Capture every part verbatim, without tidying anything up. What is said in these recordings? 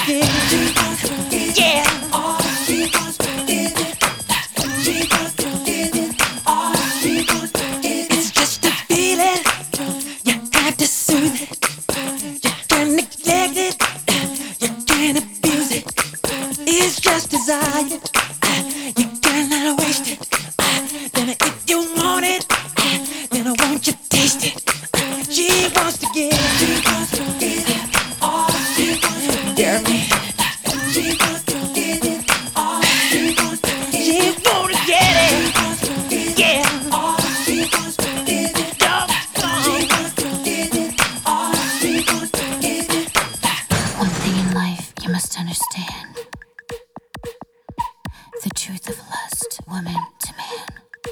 give it. Yeah. All she wants to give it. She wants to give it. All she wants to give it. It's just a feeling. You got to soothe it. You can't neglect it. You can't abuse it. It's just desire. You cannot waste it. Then if you want it, then I want you to taste it. She wants to give it. She wants to give it. All she wants to give it. She wants to give it. All she wants to give it. She wants to get it. Yeah. All she wants to give it. She wants to give it. All she wants to give it. One thing in life you must understand. The truth of lust, woman to man.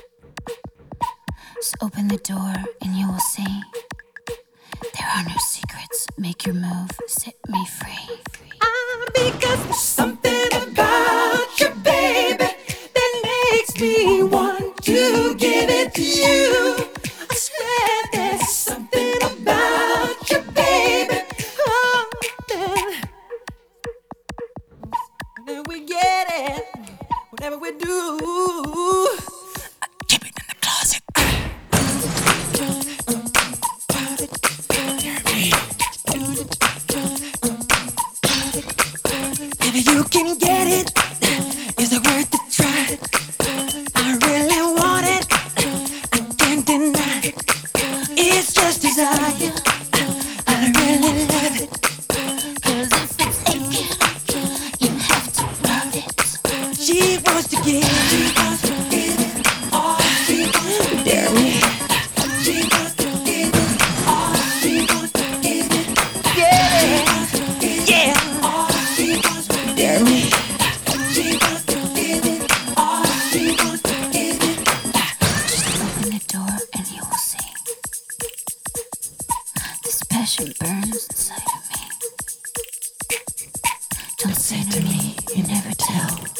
Just open the door and you will see. There are no secrets. Make your move. Set me free. Ah, because there's something about you, baby, that makes me want to give it to you. I swear there's something about you, baby. Oh, yeah. Whenever we get it, whatever we do, I keep it in the closet. If you can get it, is it worth a try? I really want it, I can't deny it. It's just desire, I really love it. Cause if it's aching, you have to rub it. She wants to give it, she wants to give it, all she wants to dare me. She wants to give it, all she wants to give it. Yeah, yeah, all she wants to dare me. She wants to give it, all she wants to give it. Just open the door and you will see. This passion burns inside of me. Don't say to me, you never tell.